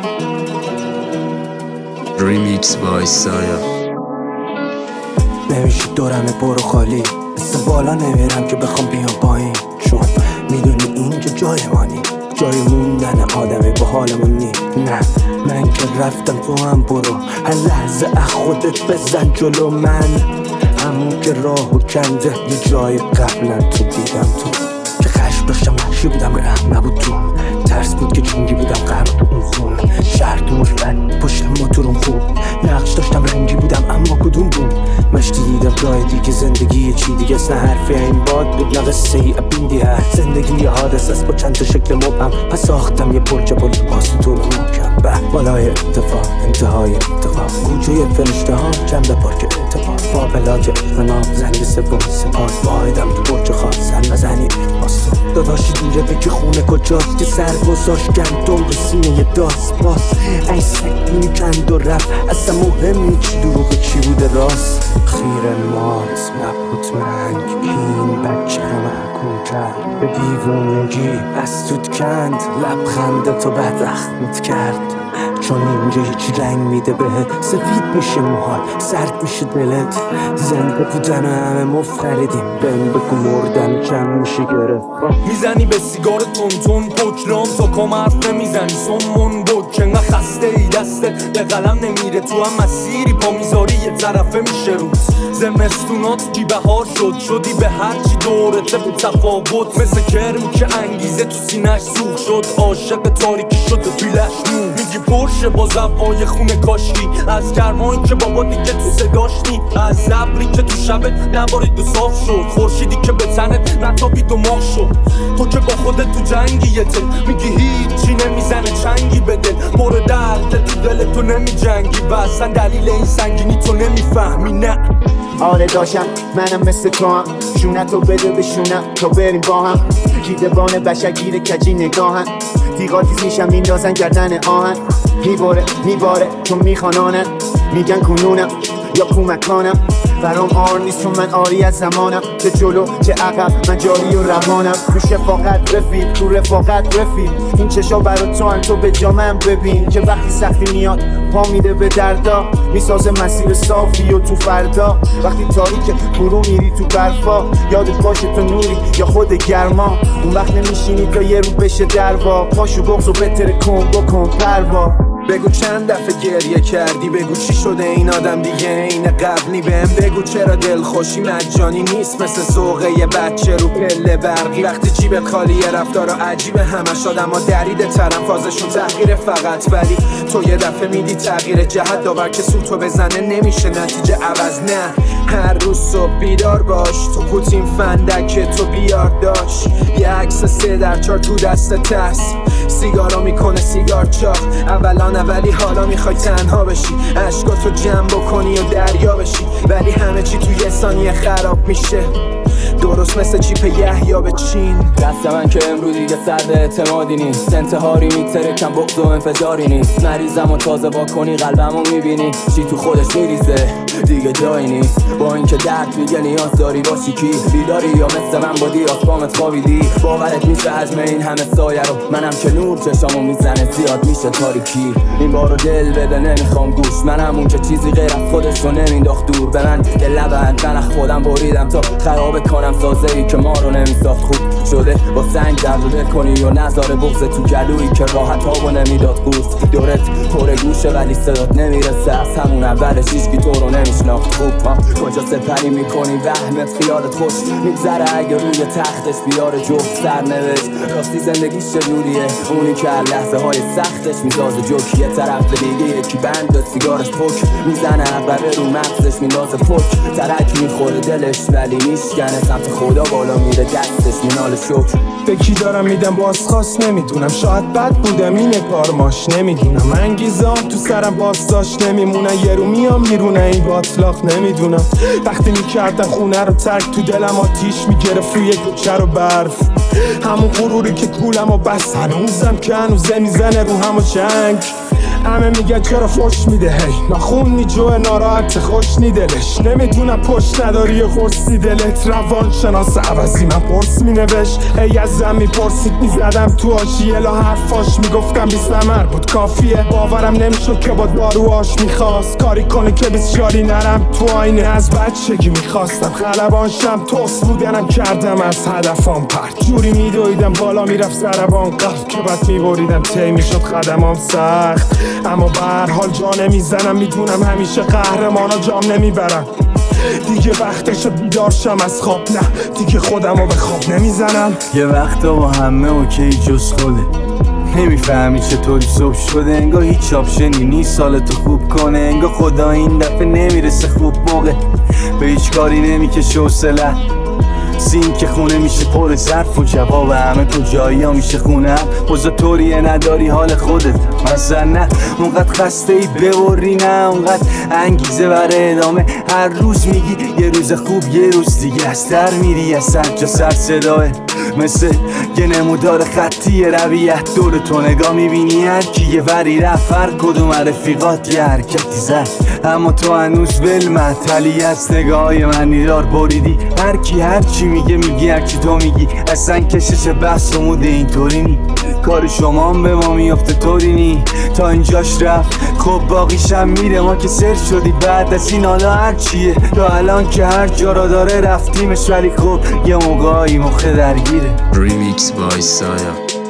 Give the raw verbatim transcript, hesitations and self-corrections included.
ریمیکس بای سایا. نمیشه دورم برو خالی، مثل بالا نمیرم که بخوام بیام پایین، چون میدونی اینجا جای مانی، جای موندن آدمی با حالمون نی. نه من که رفتم تو هم برو، هر لحظه از خودت بزن جلو من، همون که راهو کنده یه جای قبلا تو دیدم تو که خشم داشتم وحشی بودم رحم نبود تو، ترس بود که جنگی بودم غرق تو اون خون، شهر تو مشفت پشت موتورم خوب، نقش داشتم رنگی بودم اما کدوم بود، مشتی دیدم راه دیگه زندگی چی دیگه است، نه حرفی این باد بود نه قصه ای ابیدی هست، زندگی یه حادث است با چند تا شکل مبهم، پس ساختم یه برج بلند واسه طول محکم، به بالای اتفاق انتهای اتفاق، کوچه فرشته ها جنب پارک اتفاق، با بلاج اقنام زنگ سوم سپاه، واحدم تو برج خاص سر نزنی باستون، داداشی دوره بگی خونه کجاست که سر گذاشت گندم رو سینه داست باز، این سکینی کند و رفت اصلا مهم نی چی دروغ چی بوده راست، خیر مات نبود منگ این بچه رو محکوم کرد به دیوونگی از توت کند، لبخند تو بدبختت کرد، چون اینجا هیچی رنگ میده بهت، سفید میشه موهات سرد میشه دلت، زنده بودن همه مفخریدیم، بهم بگو مردن کم میشه گرفت، میزنی به سیگار تون پکرام تا کام حرف نمیزنی سمون بود که انقدر خسته ای دستت به قلم نمیره، تو هم مسیری پا میذاری یه طرفه میشه روز، زمستونات کی بهار شد شدی به هرچی دورته بود تفاوت، مثل کرم که انگیزه تو سینش سوخ شد، عاشق تاریکی شده بیلش نون، میگی پرشه با زبای خونه کاشکی، از گرمایی که بابا دیگه تو صداشنی، از زبری که تو شبت نبارید و صاف شد، خورشیدی که به تنت نتابید و ماه شد، تو که با خودت تو جنگیته میگی هیچی نمیزنه چنگی به دل، پر درد تو دل تو نمی جنگی و اصلا دلیل این سنگینی تو نمیفهمی. نه آره داشتم منم مثل تو هم، شونتو بده بشونم تا بریم با هم، گیدبان بشر گیر کجی نگاهن، دیگا تیز میشم میندازن گردن آهن، میباره میباره چون میخوانانن، میگن کنونم یا کمکانم، برام آر نیست چون من آری از زمانم، چه جلو چه عقب من جاری و روانم، تو شفاقت رفیق تو رفاقت رفیق، این چشا برا تو هم تو به جامم ببین، که وقتی سختی میاد پا میده به دردا، میسازه مسیر صافی و تو فردا، وقتی تاریکه برو میری تو برفا، یادت باشه تو نوری یا خود گرما، اون وقت نمیشینی تا یه رو بشه دروا، پاشو بغض و بتره کن بکن پروا، بگو چند دفعه گریه کردی، بگو چی شده این آدم دیگه این قبلی، بهم بگو چرا دلخوشی مجانی نیست مثل ذوقه یه بچه رو پله برقی، وقتی جیبت خالیه رفتارا عجیبه همش، آدم ها دریده ترم فازشون تغییره فقط، ولی تو یه دفعه میدی تغییر جهت داور که سوتو بزنه نمیشه نتیجه عوض، نه هر روز صبح بیدار باش، تو پوتین فندک تو بیار داشت، یه عکس سه در چار تو دست تست، سیگارا میکنه سیگار چاق، اولا ولی حالا میخوای تنها بشی، عشقاتو جمع بکنی و دریا بشی، ولی همه چی تو یه ثانیه خراب میشه، درست مثل چیپ یحیی به چین، دست من که امروز دیگه سرد اعتمادی نیست، انتحاری میتره کم بغض و انفجاری نیست، مریضم و تازه با کنی قلبمو میبینی چی تو خودش میریزه دیگه جایی نیست، با اینکه درد میگه نیاز داری باشی کی، بیداری یا مثل من با دیر آسپامت خوابیدی، باورت میشه حجم این همه سایه رو، منم که نور چشامو میزنه زیاد میشه تاریکی، این بارو دل بده نمیخوام گوش، منم اون که چیزی غیر از خودش رو نمینداخت دور، به من که لبند من خودم بریدم تا خراب کنم سازه ای که ما رو نمیساخت، خوب شده با سنگ درد و دل کنی و نظاره بغض تو گلویی که راحت ها و نمیداد قوست، دورت پر گوشه ولی صدات نمیرسه، از همون اولش هیچکی تو رو نمیشناخت، خوب ما کجا سپری میکنی وهمت خیالت خوش میگذره اگه روی تختش بیاره جفت سرنوشت، راستی زندگیش چجوریه اونی که هر لحظه های سختش میسازه جوک، یه طرف دیگه یکی بند به سیگارش پک میزنه عقربه رو مغزش میندازه پک، ترک میخوره دلش ولی میشکنه، سمت خدا بالا میره دستش مینال شکر، به کی دارم میدم بازخواست نمیدونم، شاید بد بودم اینه کارماش نمیدونم، انگیزام تو سرم بازداشت نمیمونن، یه رو میام بیرونه این باطلاق نمیدونم، وقتی میکردم خونه رو ترک تو دلم آتیش میگرفت روی کوچه رو برف، همون غروری که کولم و بس هنوزم که هنوزه میزنه رو همو جنگ، همه میگن چرا خوش میده هی نخون می جوه ناراحت خوش نی دلش نمیدونم پشت نداری و خورسی دلت روان شناس عوضی من پرس می نوشت هی از زن میپرسید میزدم تو آشیه لا حرفاش میگفتم بیست نمر بود کافیه باورم نمیشد که با داروهاش میخواست کاری کنه که بسیاری نرم تو آینه از بچگی میخواستم خلبان شم توست بودنم کردم از هدفم پرد جوری میدویدم بالا میرفت سربان قلب که بعد میبریدم تی میشد خدمام سخت اما به هر حال جا نمیزنم میدونم همیشه قهرمانا جام نمیبرم دیگه وقتش بیدار شم از خواب نه دیگه خودمو به خواب نمیزنم یه وقتا با همه اوکی جز خوده نمیفهمی چطوری صبح شده انگار هیچ آپشنی نیست سالتو خوب کنه انگار خدا این دفعه نمیرسه خوب موقع به هیچ کاری نمیکشه حوصله سین که خونه میشه پر ظرف و جواب همه کجایی ها میشه خونه بزا طوریه نداری حال خودت مثلا نه اونقدر خسته ای ببری نه اونقدر انگیزه برای ادامه هر روز میگی یه روز خوب یه روز دیگه از در میری از سر جا سر صداه مثل یه نمودار خطی رویت دور تو نگاه میبینی هر کی یه وری رفت هر کدوم رفیقات یه حرکتی زد اما تو هنوز ول معطلی از نگاه من نیدار بریدی هر کی هر چی میگه میگی هر چی تو میگی اصلا کشش بحث و موده اینطوری نی کار شما هم به ما میافته طوری نی تا اینجاش رفت خب باقیشم میره ما که سر شدی بعد از این حالا هر چیه تا الان که هر جا را داره رفتیمش ولی خب یه موقعی مخه درگیره Remix by Saya.